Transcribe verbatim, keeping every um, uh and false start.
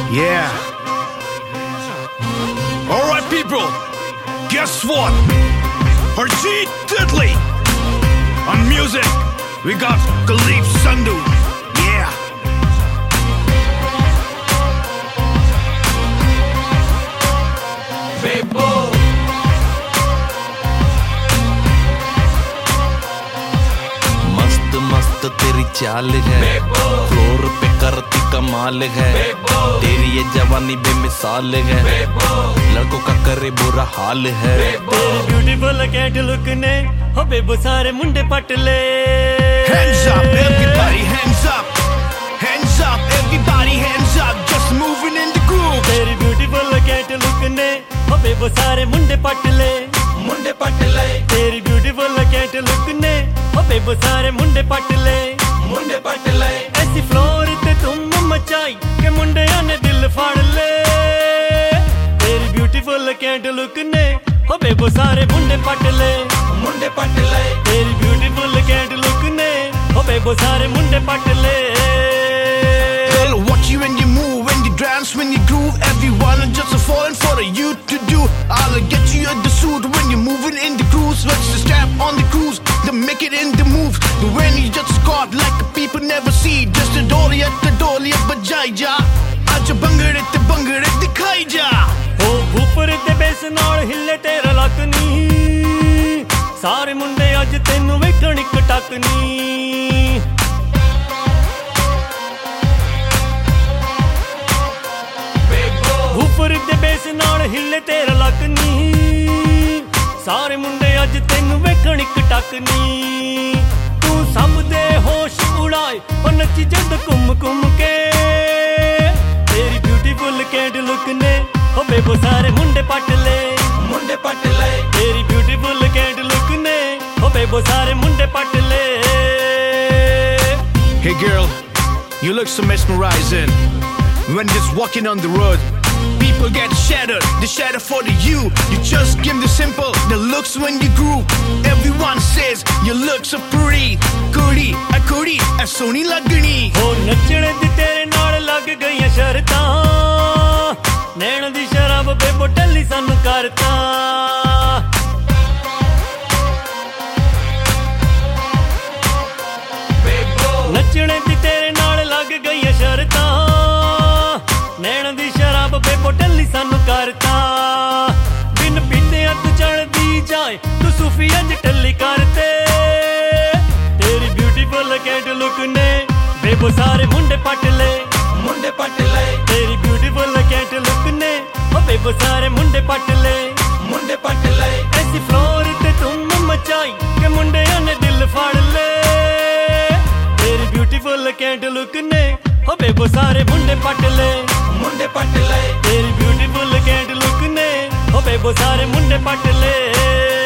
Yeah. Alright people, guess what? Harjeet Diddley. On music, we got Khalif Sandhu. Yeah. Bebo. मस्त मस्त तेरी चाल है, फ्लोर पे करती कमाल है, तेरी ये जवानी बेमिसाल है, लड़कों का करे बुरा हाल है। तेरी ब्यूटीफुल कैट लुक ने हो बेबो सारे मुंडे पट ले। Hands up, everybody, hands up, hands up, everybody, hands up, just moving in the groove. तेरी ब्यूटीफुल कैट लुक ने हो बेबो सारे मुंडे पट ले, मुंडे पट ले। तेरी ब्यूटीफुल कैट लुक ने हो बेबो सारे मुंडे पट ले, मुंडे पट ले। ऐसी फ्लोर ते तुम मचाई के मुंडियां ने दिल फाड़ ले। तेरी ब्यूटीफुल कैट लुक ने हो बेबो सारे मुंडे पट ले, मुंडे पट ले। तेरी ब्यूटीफुल कैट लुक ने हो बेबो सारे मुंडे पट ले। Girl, watch you when you move, when you dance, when you groove. Everyone is just falling for you to do. I'll get you at the suit when you're moving in the cruise. Let's just step on the cruise, then make it in the move. The when you just caught like people never see. Just a dolly at the dolly at bajai ja. Aaj bangare te bangare dikhai ja. हो ऊपर ते base नाल हिले तेरा luck नी, सारे मुंडे अज तेनू वेखण इक टक नी। ऊपर ते बेस नाल हिले तेरा लक नी, सारे मुंडे अज तेनू वेखण इक टक नी। तू सब दे होश उड़ाए ओ नची जद घुम घुम के। तेरी ब्यूटीफुल कैट लुक ने हो बेबो सारे मुंडे पट ले, मुंडे पट ले। तेरी ब्यूटीफुल कैट लुक ने हो बेबो सारे मुंडे पट ले। Hey girl, you look so mesmerizing. When just walking on the road, people get shattered, they shatter for the you. You just give the simple, the looks when you groove. Everyone says you look so pretty. Goody, a goody, a soni lagni. हो नचने दी तेरे नाल लग गईयां शर्तां, नैण दी शराब बेबो टल्ली सानू करता। नचने दी तेरे नाल लग गईयां शर्तां, नैण दी शराब बेबो टल्ली सानू करता। बिन पीते तू चढ़दी जाए तू सूफी अज टल्ली करते। तेरी ब्यूटीफुल कैट लुक ने बेबो सारे मुंडे पट ले, मुंडे पट ले। तेरी ब्यूटीफुल कैट लुक ने हो बेबो सारे मुंडे पट ले, मुंडे पट ले। ऐसी फ्लोर ते तुम मचाई के मुंडियां ने दिल फाड़ ले। तेरी ब्यूटीफुल कैट लुक ने हो बेबो सारे मुंडे पट ले, मुंडे पट ले। तेरी ब्यूटीफुल कैट लुक ने हो बेबो सारे मुंडे पट ले।